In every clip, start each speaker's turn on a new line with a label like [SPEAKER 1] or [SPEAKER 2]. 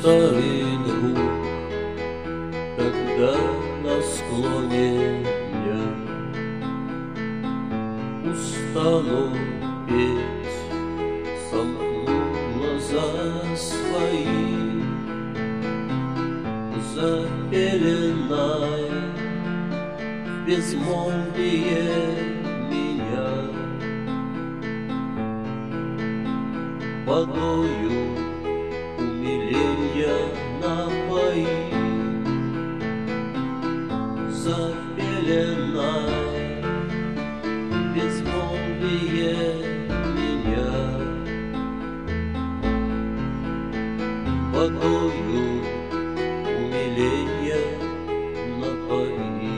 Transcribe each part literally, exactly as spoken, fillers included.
[SPEAKER 1] старый друг, когда на склоне дня устану петь, сомкну глаза свои, запеленай в безмолвие меня водою умиления напои, запеленай в безмолвие меня водою умиления напои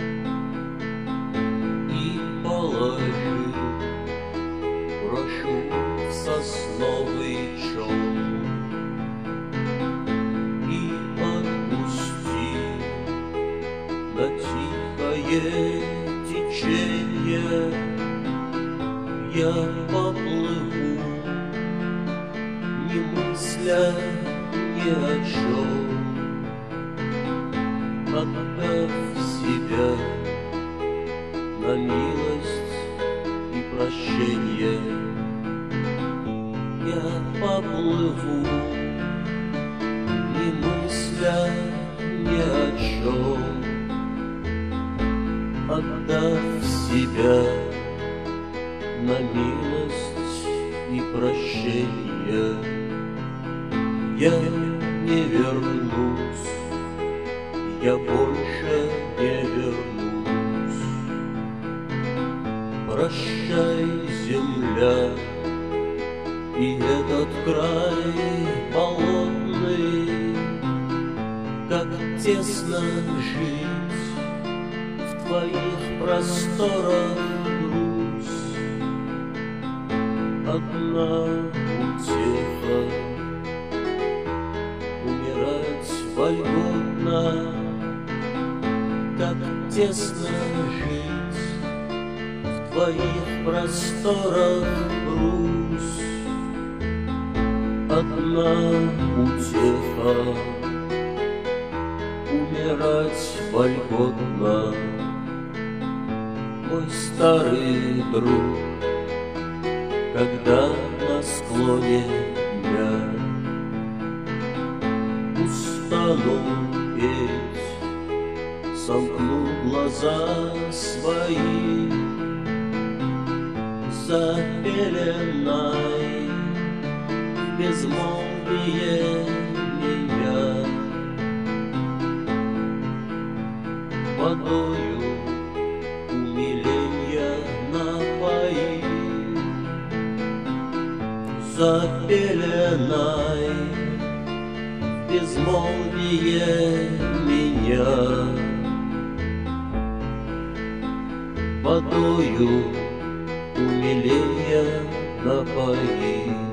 [SPEAKER 1] и положи, прошу, в сосновый чон и отпусти на тихое течение. Я поплыву, не мысля ни о чем, отдав себя на милость и прощение. Я поплыву, не мысля ни о чем, отдав себя на милость и прощение. Я не вернусь, я больше не вернусь. Прощай, земля, и этот край болотный, как тесно жить в твоих просторах, Русь. Одна утеха — умирать вольготно, как тесно жить в твоих просторах, Русь. Одна утеха — умирать вольготно, мой старый друг, когда на склоне дня устану петь, сомкну глаза свои, запеленай в безмолвие меня водою умиления напои, запеленай в безмолвие меня водою умиления напои.